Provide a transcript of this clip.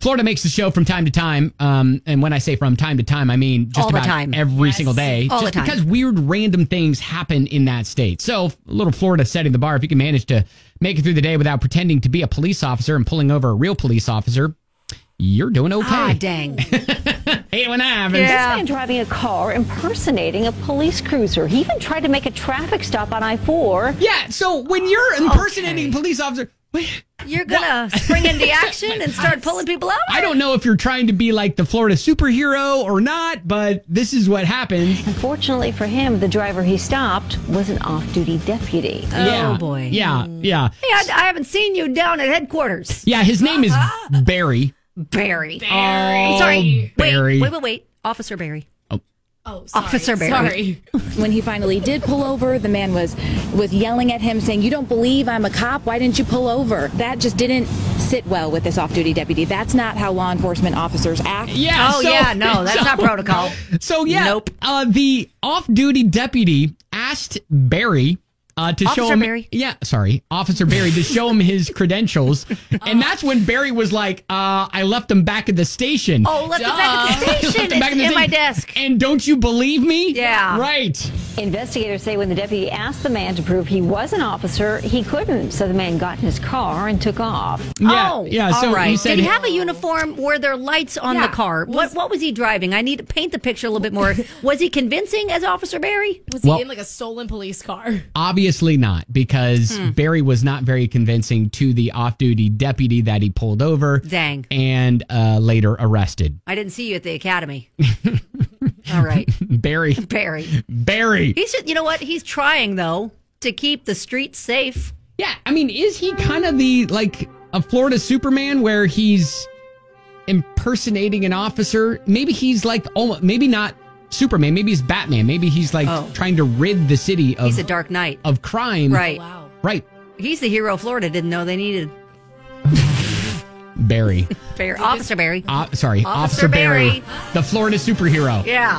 Florida makes the show from time to time. And when I say from time to time, I mean just all the about time. every single day. All just the time. because weird random things happen in that state. So a little Florida setting the bar. If you can manage to make it through the day without pretending to be a police officer and pulling over a real police officer, you're doing okay. Ah, dang. Hey, when that happens. Yeah. This man driving a car impersonating a police cruiser. He even tried to make a traffic stop on I-4. Yeah, so when you're impersonating a police officer, You're going to spring into action and start pulling people out? I don't know if you're trying to be like the Florida superhero or not, but this is what happened. Unfortunately for him, the driver he stopped was an off-duty deputy. Oh, boy. Yeah. Hey, I haven't seen you down at headquarters. Yeah, his name is Barry. Barry. Oh, Sorry. Barry. Wait. Officer Barry. Oh, sorry. Officer Barry. When he finally did pull over, the man was yelling at him, saying, "You don't believe I'm a cop? Why didn't you pull over?" That just didn't sit well with this off-duty deputy. That's not how law enforcement officers act. Yeah. Oh, yeah, no, that's not protocol. So, yeah. Nope. The off-duty deputy asked Barry to show Officer him. Barry? Yeah, sorry. Officer Barry to show him his credentials. And that's when Barry was like, I left them back at the station. Oh, left it back at the station. Back It's in my station. desk. And don't you believe me? Yeah. Right. Investigators say when the deputy asked the man to prove he was an officer, he couldn't. So the man got in his car and took off. Yeah. So all right. he said, Did he have a uniform? Were there lights on the car? What was he driving? I need to paint the picture a little bit more. Was he convincing as Officer Barry? Was he in like a stolen police car? Obviously not, because Barry was not very convincing to the off-duty deputy that he pulled over. Dang. And later arrested. I didn't see you at the academy. All right. Barry. He's just, you know what? He's trying, though, to keep the streets safe. Yeah, I mean, is he kind of a Florida Superman where he's impersonating an officer? Maybe he's maybe not Superman. Maybe he's Batman. Maybe he's trying to rid the city of... He's a Dark Knight. Of crime. Right. Wow. Right. He's the hero Florida didn't know they needed. Barry. Officer Barry. Officer Barry. Barry. The Florida superhero. Yeah.